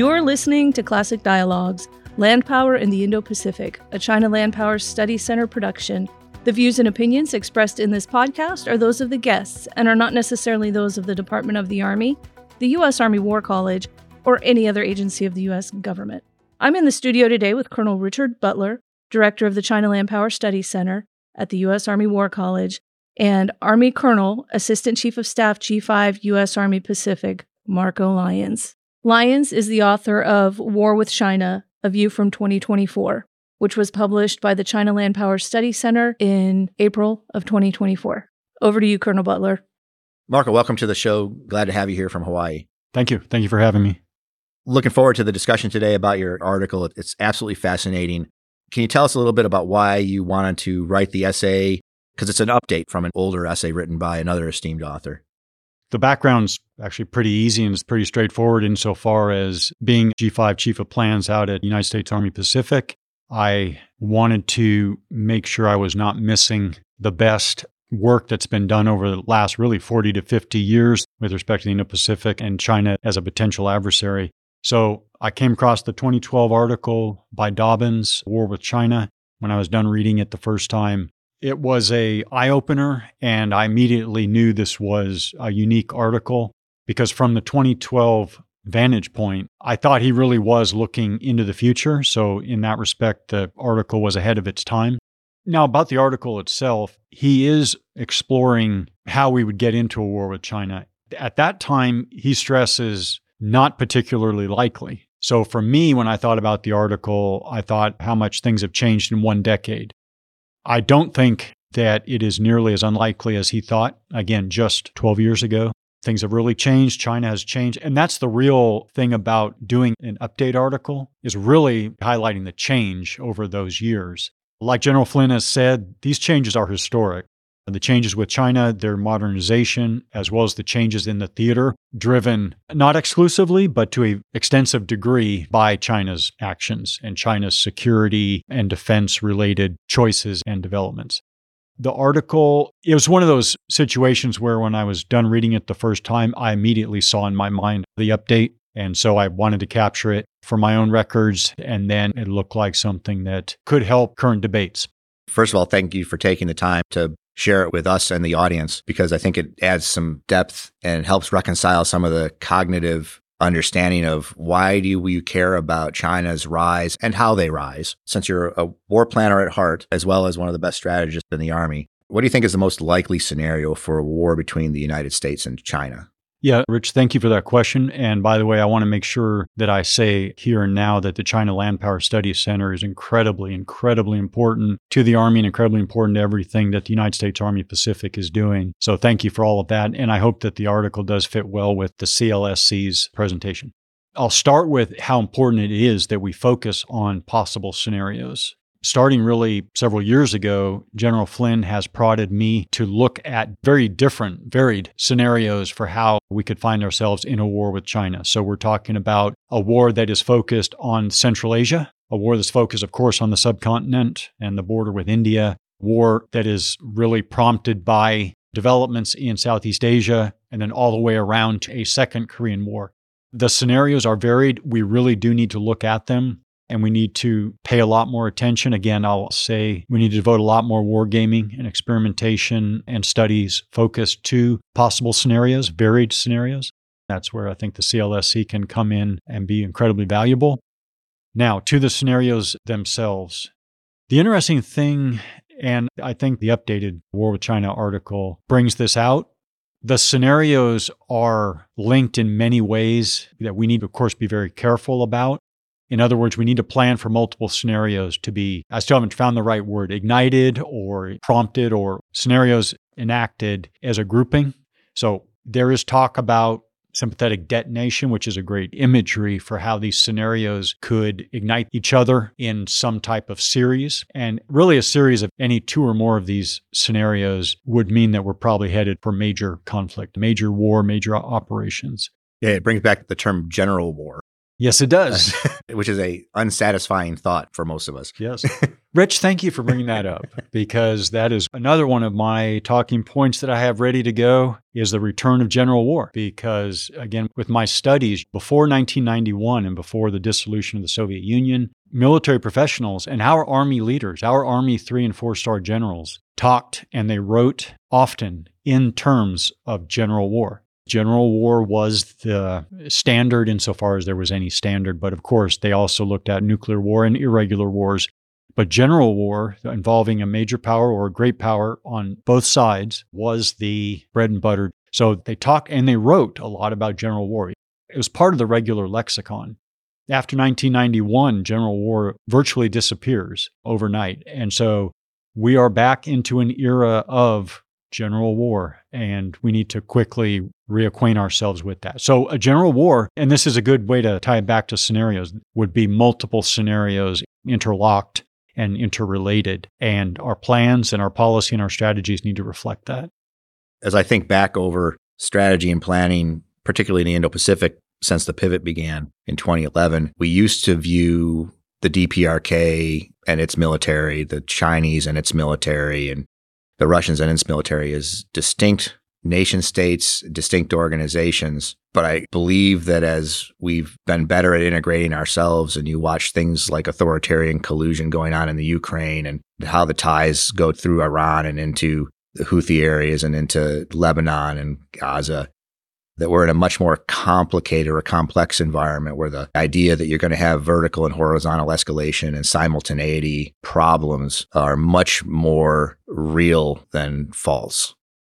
You're listening to Classic Dialogues, Land Power in the Indo-Pacific, a China Land Power Study Center production. The views and opinions expressed in this podcast are those of the guests and are not necessarily those of the Department of the Army, the U.S. Army War College, or any other agency of the U.S. government. I'm in the studio today with Colonel Richard Butler, Director of the China Land Power Study Center at the U.S. Army War College, and Army Colonel, Assistant Chief of Staff, G5, U.S. Army Pacific, Marco Lyons. Lyons is the author of War with China, A View from 2024, which was published by the China Land Power Study Center in April of 2024. Over to you, Colonel Butler. Marco, welcome to the show. Glad to have you here from Hawaii. Thank you. Thank you for having me. Looking forward to the discussion today about your article. It's absolutely fascinating. Can you tell us a little bit about why you wanted to write the essay? Because it's an update from an older essay written by another esteemed author. The background's actually pretty easy and it's pretty straightforward insofar as being G5 Chief of Plans out at United States Army Pacific. I wanted to make sure I was not missing the best work that's been done over the last really 40 to 50 years with respect to the Indo-Pacific and China as a potential adversary. So I came across the 2012 article by Dobbins, War with China, when I was done reading it the first time. It was an eye-opener, and I immediately knew this was a unique article because from the 2012 vantage point, I thought he really was looking into the future. So in that respect, the article was ahead of its time. Now, about the article itself, he is exploring how we would get into a war with China. At that time, he stresses not particularly likely. So for me, when I thought about the article, I thought how much things have changed in one decade. I don't think that it is nearly as unlikely as he thought. Again, just 12 years ago, things have really changed. China has changed. And that's the real thing about doing an update article, is really highlighting the change over those years. Like General Flynn has said, these changes are historic. The changes with China, their modernization, as well as the changes in the theater, driven not exclusively, but to an extensive degree by China's actions and China's security and defense-related choices and developments. The article, it was one of those situations where when I was done reading it the first time, I immediately saw in my mind the update. And so I wanted to capture it for my own records, and then it looked like something that could help current debates. First of all, thank you for taking the time to share it with us and the audience, because I think it adds some depth and helps reconcile some of the cognitive understanding of why do we care about China's rise and how they rise. Since you're a war planner at heart, as well as one of the best strategists in the Army, what do you think is the most likely scenario for a war between the United States and China? Yeah, Rich, thank you for that question. And by the way, I want to make sure that I say here and now that the China Land Power Study Center is incredibly, incredibly important to the Army and incredibly important to everything that the United States Army Pacific is doing. So thank you for all of that. And I hope that the article does fit well with the CLSC's presentation. I'll start with how important it is that we focus on possible scenarios. Starting really several years ago, General Flynn has prodded me to look at very different, varied scenarios for how we could find ourselves in a war with China. So we're talking about a war that is focused on Central Asia, a war that's focused, of course, on the subcontinent and the border with India, war that is really prompted by developments in Southeast Asia, and then all the way around to a second Korean War. The scenarios are varied. We really do need to look at them. And we need to pay a lot more attention. Again, I'll say we need to devote a lot more wargaming and experimentation and studies focused to possible scenarios, varied scenarios. That's where I think the CLSC can come in and be incredibly valuable. Now, to the scenarios themselves. The interesting thing, and I think the updated War with China article brings this out, the scenarios are linked in many ways that we need to, of course, be very careful about. In other words, we need to plan for multiple scenarios to be, I still haven't found the right word, ignited or prompted or scenarios enacted as a grouping. So there is talk about sympathetic detonation, which is a great imagery for how these scenarios could ignite each other in some type of series. And really a series of any two or more of these scenarios would mean that we're probably headed for major conflict, major war, major operations. Yeah, it brings back the term general war. Yes, it does. Which is a unsatisfying thought for most of us. Yes. Rich, thank you for bringing that up, because that is another one of my talking points that I have ready to go is the return of general war. Because again, with my studies before 1991 and before the dissolution of the Soviet Union, military professionals and our Army leaders, our Army 3- and 4-star generals talked and they wrote often in terms of general war. General war was the standard insofar as there was any standard, but of course they also looked at nuclear war and irregular wars. But general war involving a major power or a great power on both sides was the bread and butter. So they talked and they wrote a lot about general war. It was part of the regular lexicon. After 1991, general war virtually disappears overnight. And so we are back into an era of general war, and we need to quickly reacquaint ourselves with that. So a general war, and this is a good way to tie it back to scenarios, would be multiple scenarios interlocked and interrelated. And our plans and our policy and our strategies need to reflect that. As I think back over strategy and planning, particularly in the Indo-Pacific, since the pivot began in 2011, we used to view the DPRK and its military, the Chinese and its military, and the Russians and its military as distinct nation states, distinct organizations. But I believe that as we've been better at integrating ourselves, and you watch things like authoritarian collusion going on in the Ukraine and how the ties go through Iran and into the Houthi areas and into Lebanon and Gaza, that we're in a much more complicated or complex environment where the idea that you're going to have vertical and horizontal escalation and simultaneity problems are much more real than false.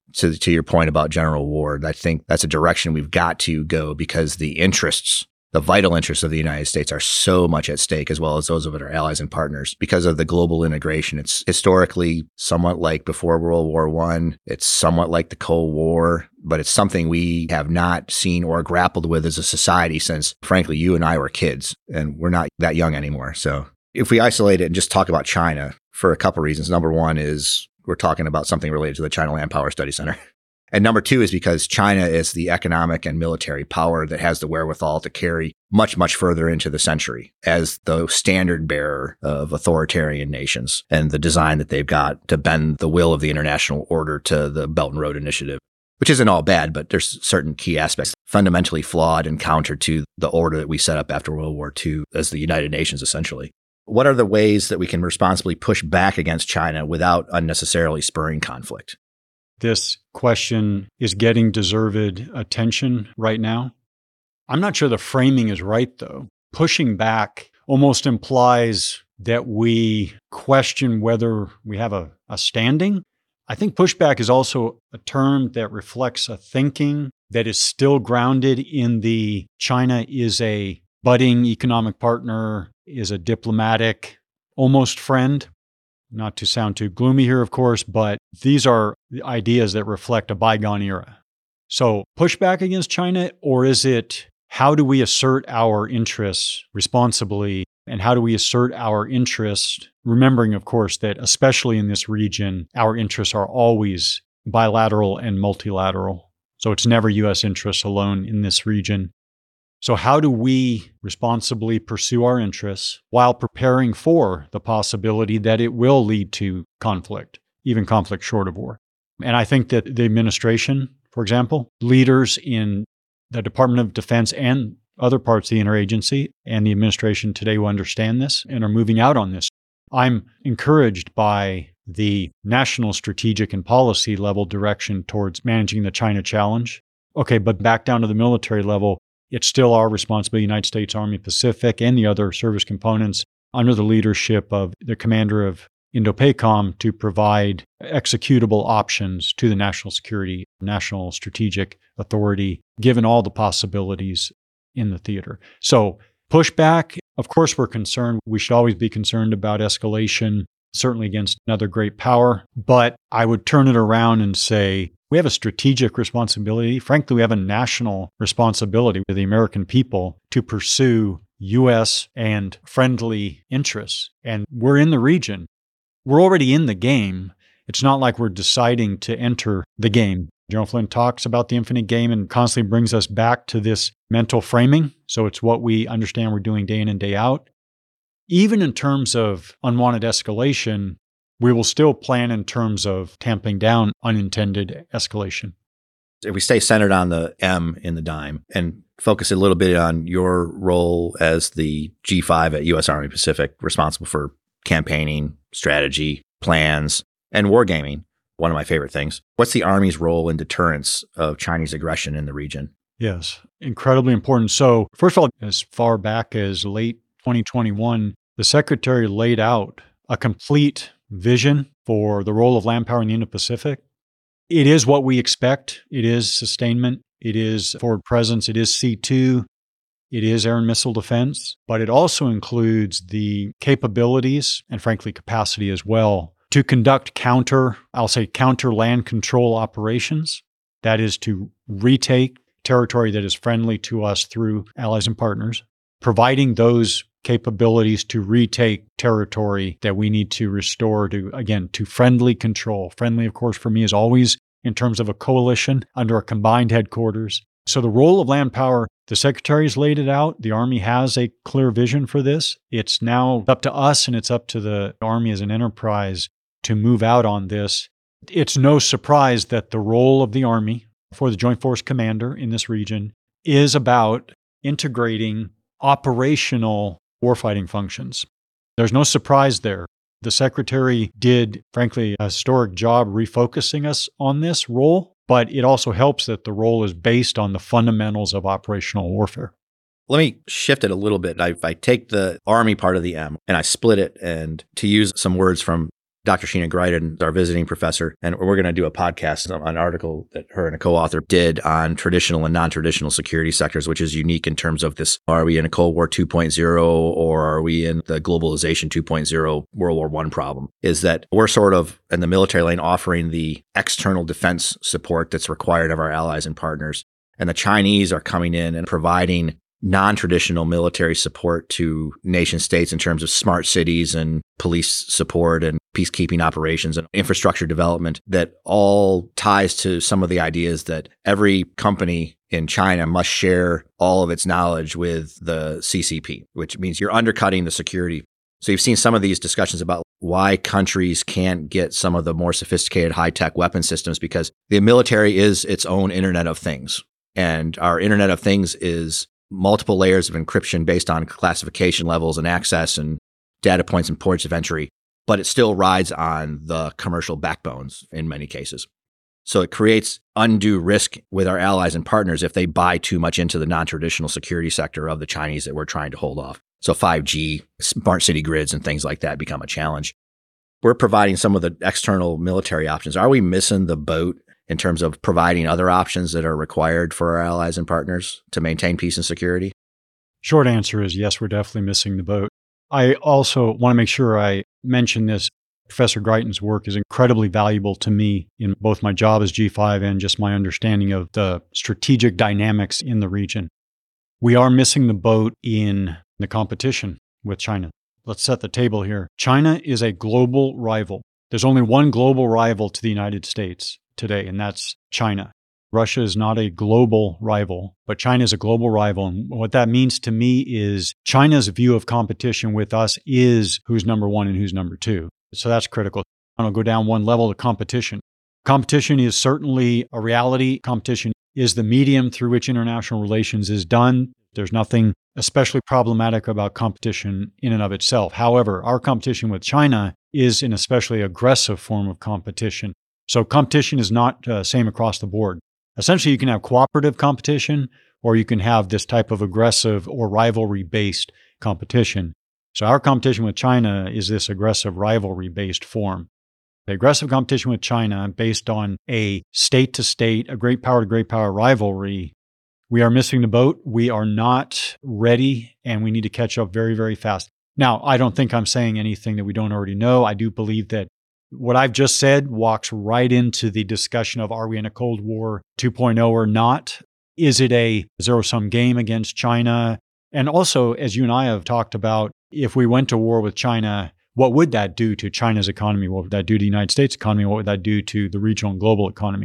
To your point about general war, I think that's a direction we've got to go, because the interests, the vital interests of the United States are so much at stake, as well as those of our allies and partners, because of the global integration. It's historically somewhat like before World War I. It's somewhat like the Cold War, but it's something we have not seen or grappled with as a society since, frankly, you and I were kids, and we're not that young anymore. So if we isolate it and just talk about China for a couple of reasons, number one is we're talking about something related to the China Land Power Study Center. And number two is because China is the economic and military power that has the wherewithal to carry much, much further into the century as the standard bearer of authoritarian nations and the design that they've got to bend the will of the international order to the Belt and Road Initiative, which isn't all bad, but there's certain key aspects fundamentally flawed and counter to the order that we set up after World War II as the United Nations, essentially. What are the ways that we can responsibly push back against China without unnecessarily spurring conflict? This question is getting deserved attention right now. I'm not sure the framing is right, though. Pushing back almost implies that we question whether we have a standing. I think pushback is also a term that reflects a thinking that is still grounded in the China is a budding economic partner, is a diplomatic almost friend. Not to sound too gloomy here, of course, but these are the ideas that reflect a bygone era. So pushback against China, or is it how do we assert our interests responsibly, and how do we assert our interests, remembering, of course, that especially in this region, our interests are always bilateral and multilateral. So it's never U.S. interests alone in this region. So how do we responsibly pursue our interests while preparing for the possibility that it will lead to conflict, even conflict short of war? And I think that the administration, for example, leaders in the Department of Defense and other parts of the interagency and the administration today who understand this and are moving out on this. I'm encouraged by the national strategic and policy level direction towards managing the China challenge. Okay, but back down to the military level, it's still our responsibility, United States Army Pacific and the other service components under the leadership of the commander of INDOPACOM to provide executable options to the national security, national strategic authority, given all the possibilities in the theater. So pushback, of course, we're concerned. We should always be concerned about escalation, certainly against another great power. But I would turn it around and say, we have a strategic responsibility. Frankly, we have a national responsibility with the American people to pursue U.S. and friendly interests. And we're in the region. We're already in the game. It's not like we're deciding to enter the game. General Flynn talks about the infinite game and constantly brings us back to this mental framing. So it's what we understand we're doing day in and day out. Even in terms of unwanted escalation, we will still plan in terms of tamping down unintended escalation. If we stay centered on the M in the DIME and focus a little bit on your role as the G5 at U.S. Army Pacific, responsible for campaigning, strategy, plans, and wargaming, one of my favorite things. What's the Army's role in deterrence of Chinese aggression in the region? Yes, incredibly important. So first of all, as far back as late 2021, the Secretary laid out a complete vision for the role of land power in the Indo-Pacific. It is what we expect. It is sustainment. It is forward presence. It is C2. It is air and missile defense. But it also includes the capabilities and, frankly, capacity as well to conduct counter land control operations. That is to retake territory that is friendly to us through allies and partners, providing those capabilities to retake territory that we need to restore to friendly control. Friendly, of course, for me is always in terms of a coalition under a combined headquarters. So the role of land power, the Secretary's laid it out. The Army has a clear vision for this. It's now up to us and it's up to the Army as an enterprise to move out on this. It's no surprise that the role of the Army for the Joint Force Commander in this region is about integrating operational warfighting functions. There's no surprise there. The Secretary did, frankly, a historic job refocusing us on this role, but it also helps that the role is based on the fundamentals of operational warfare. Let me shift it a little bit. I take the Army part of the M and I split it, and to use some words from Dr. Sheena Greiden, our visiting professor, and we're going to do a podcast on an article that her and a co-author did on traditional and non-traditional security sectors, which is unique in terms of this. Are we in a Cold War 2.0 or are we in the globalization 2.0 World War I problem? Is that we're sort of in the military lane offering the external defense support that's required of our allies and partners. And the Chinese are coming in and providing non-traditional military support to nation states in terms of smart cities and police support and peacekeeping operations and infrastructure development that all ties to some of the ideas that every company in China must share all of its knowledge with the CCP, which means you're undercutting the security. So you've seen some of these discussions about why countries can't get some of the more sophisticated high-tech weapon systems because the military is its own Internet of Things. And our Internet of Things is multiple layers of encryption based on classification levels and access and data points and ports of entry, but it still rides on the commercial backbones in many cases. So it creates undue risk with our allies and partners if they buy too much into the non-traditional security sector of the Chinese that we're trying to hold off. So 5G, smart city grids, and things like that become a challenge. We're providing some of the external military options. Are we missing the boat in terms of providing other options that are required for our allies and partners to maintain peace and security? Short answer is yes, we're definitely missing the boat. I also want to make sure I mention this. Professor Greiden's work is incredibly valuable to me in both my job as G5 and just my understanding of the strategic dynamics in the region. We are missing the boat in the competition with China. Let's set the table here. China is a global rival. There's only one global rival to the United States today, and that's China. Russia is not a global rival, but China is a global rival. And what that means to me is China's view of competition with us is who's number one and who's number two. So that's critical. I'll go down one level to competition. Competition is certainly a reality. Competition is the medium through which international relations is done. There's nothing especially problematic about competition in and of itself. However, our competition with China is an especially aggressive form of competition. So competition is not same across the board. Essentially, you can have cooperative competition or you can have this type of aggressive or rivalry-based competition. So our competition with China is this aggressive rivalry-based form. The aggressive competition with China based on a state-to-state, a great power-to-great power rivalry, we are missing the boat. We are not ready, and we need to catch up very, very fast. Now, I don't think I'm saying anything that we don't already know. I do believe that what I've just said walks right into the discussion of are we in a Cold War 2.0 or not? Is it a zero-sum game against China? And also, as you and I have talked about, if we went to war with China, what would that do to China's economy? What would that do to the United States economy? What would that do to the regional and global economy?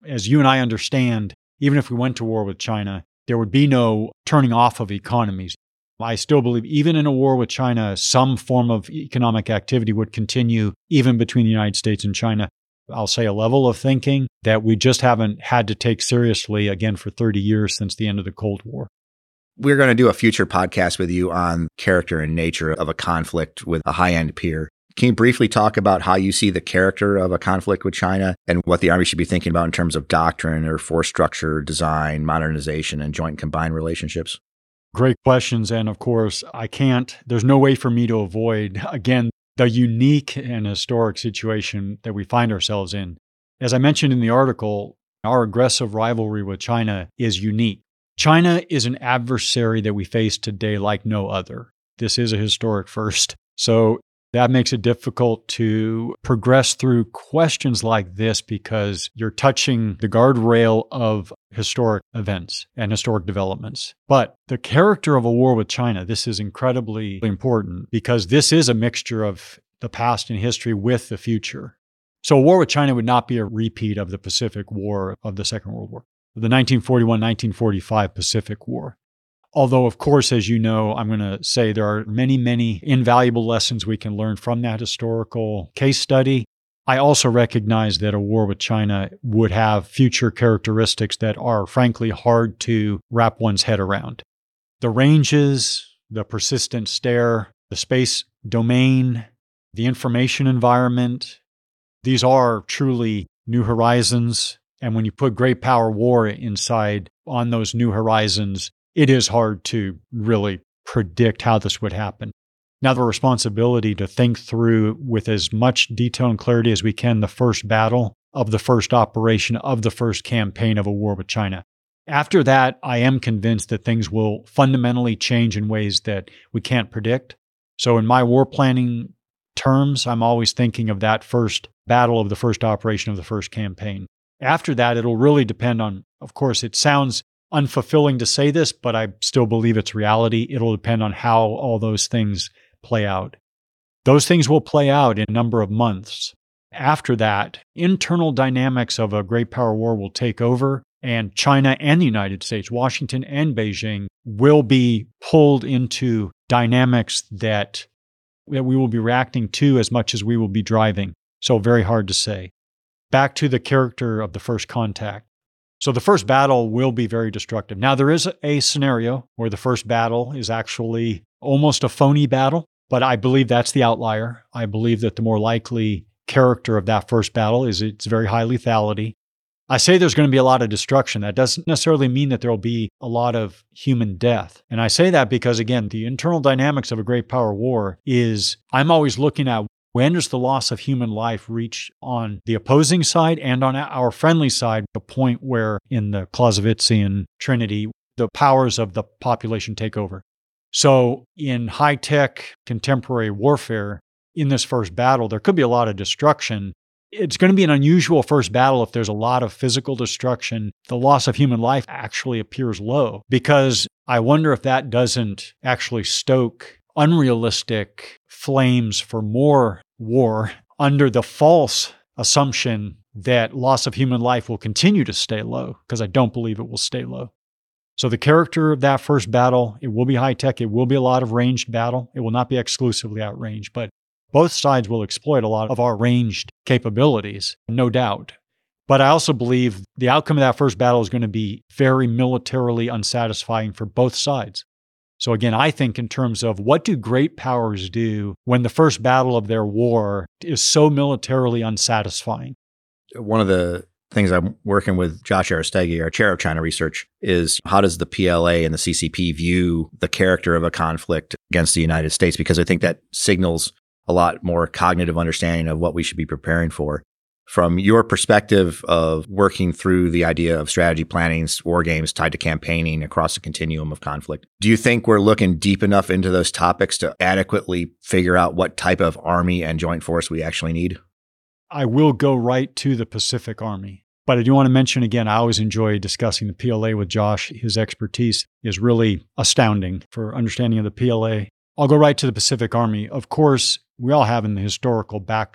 as you and I understand, even if we went to war with China, there would be no turning off of economies. I still believe even in a war with China, some form of economic activity would continue even between the United States and China. I'll say a level of thinking that we just haven't had to take seriously again for 30 years since the end of the Cold War. We're going to do a future podcast with you on character and nature of a conflict with a high-end peer. Can you briefly talk about how you see the character of a conflict with China and what the Army should be thinking about in terms of doctrine or force structure, design, modernization, and joint and combined relationships? Great questions. And of course, there's no way for me to avoid, again, the unique and historic situation that we find ourselves in. As I mentioned in the article, our aggressive rivalry with China is unique. China is an adversary that we face today like no other. This is a historic first. So that makes it difficult to progress through questions like this because you're touching the guardrail of historic events and historic developments. But the character of a war with China, this is incredibly important because this is a mixture of the past and history with the future. So a war with China would not be a repeat of the Pacific War of the Second World War, the 1941-1945 Pacific War. Although, of course, as you know, I'm going to say there are many, many invaluable lessons we can learn from that historical case study. I also recognize that a war with China would have future characteristics that are, frankly, hard to wrap one's head around. The ranges, the persistent stare, the space domain, the information environment, these are truly new horizons. And when you put great power war inside on those new horizons, it is hard to really predict how this would happen. Now, the responsibility to think through with as much detail and clarity as we can the first battle of the first operation of the first campaign of a war with China. After that, I am convinced that things will fundamentally change in ways that we can't predict. So in my war planning terms, I'm always thinking of that first battle of the first operation of the first campaign. After that, it'll really depend on, of course, it sounds unfulfilling to say this, but I still believe it's reality. It'll depend on how all those things play out. Those things will play out in a number of months. After that, internal dynamics of a great power war will take over, and China and the United States, Washington and Beijing, will be pulled into dynamics that we will be reacting to as much as we will be driving. So very hard to say. Back to the character of the first contact. So the first battle will be very destructive. Now, there is a scenario where the first battle is actually almost a phony battle, but I believe that's the outlier. I believe that the more likely character of that first battle is its very high lethality. I say there's going to be a lot of destruction. That doesn't necessarily mean that there will be a lot of human death. And I say that because, again, the internal dynamics of a great power war is I'm always looking at when does the loss of human life reach on the opposing side and on our friendly side, the point where in the Clausewitzian Trinity, the powers of the population take over. So in high-tech contemporary warfare, in this first battle, there could be a lot of destruction. It's going to be an unusual first battle if there's a lot of physical destruction. The loss of human life actually appears low because I wonder if that doesn't actually stoke unrealistic flames for more war under the false assumption that loss of human life will continue to stay low, because I don't believe it will stay low. So the character of that first battle, it will be high-tech. It will be a lot of ranged battle. It will not be exclusively outranged, but both sides will exploit a lot of our ranged capabilities, no doubt. But I also believe the outcome of that first battle is going to be very militarily unsatisfying for both sides. So again, I think in terms of what do great powers do when the first battle of their war is so militarily unsatisfying? One of the things I'm working with Josh Aristegi, our chair of China research, is how does the PLA and the CCP view the character of a conflict against the United States? Because I think that signals a lot more cognitive understanding of what we should be preparing for. From your perspective of working through the idea of strategy planning, war games tied to campaigning across the continuum of conflict, do you think we're looking deep enough into those topics to adequately figure out what type of army and joint force we actually need? I will go right to the Pacific Army. But I do want to mention again, I always enjoy discussing the PLA with Josh. His expertise is really astounding for understanding of the PLA. I'll go right to the Pacific Army. Of course, we all have in the historical backdrop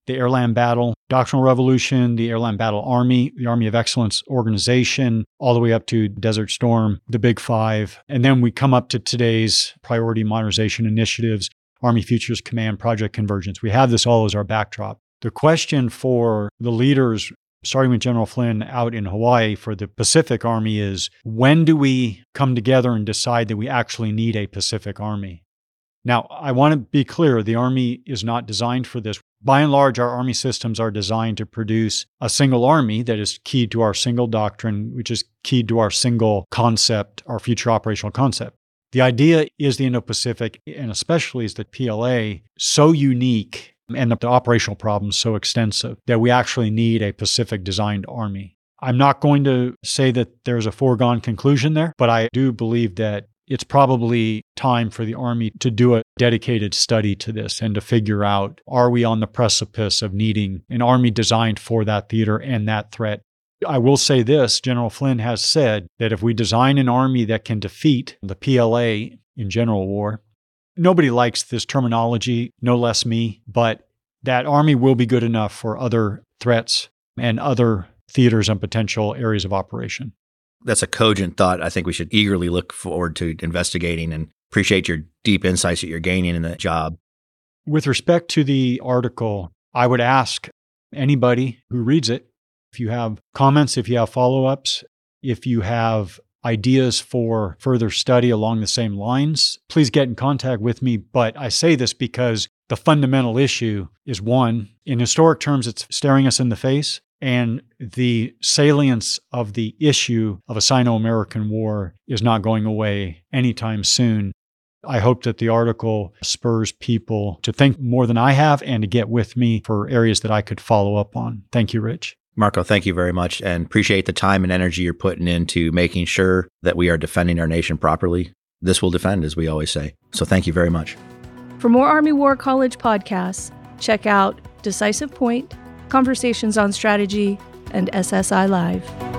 the Airland Battle Doctrinal Revolution, the Airland Battle Army, the Army of Excellence organization, all the way up to Desert Storm, the Big Five. And then we come up to today's priority modernization initiatives, Army Futures Command, Project Convergence. We have this all as our backdrop. The question for the leaders, starting with General Flynn out in Hawaii for the Pacific Army, is when do we come together and decide that we actually need a Pacific Army? Now, I want to be clear, the Army is not designed for this. By and large, our Army systems are designed to produce a single Army that is keyed to our single doctrine, which is keyed to our single concept, our future operational concept. The idea is the Indo-Pacific, and especially is the PLA, so unique and the operational problems so extensive that we actually need a Pacific-designed Army. I'm not going to say that there's a foregone conclusion there, but I do believe that it's probably time for the Army to do a dedicated study to this and to figure out, are we on the precipice of needing an Army designed for that theater and that threat? I will say this, General Flynn has said that if we design an Army that can defeat the PLA in general war, nobody likes this terminology, no less me, but that Army will be good enough for other threats and other theaters and potential areas of operation. That's a cogent thought I think we should eagerly look forward to investigating, and appreciate your deep insights that you're gaining in that job. With respect to the article, I would ask anybody who reads it, if you have comments, if you have follow-ups, if you have ideas for further study along the same lines, please get in contact with me. But I say this because the fundamental issue is, one, in historic terms, it's staring us in the face. And the salience of the issue of a Sino-American war is not going away anytime soon. I hope that the article spurs people to think more than I have and to get with me for areas that I could follow up on. Thank you, Rich. Marco, thank you very much, and appreciate the time and energy you're putting into making sure that we are defending our nation properly. This will defend, as we always say. So thank you very much. For more Army War College podcasts, check out Decisive Point, Conversations on Strategy, and SSI Live.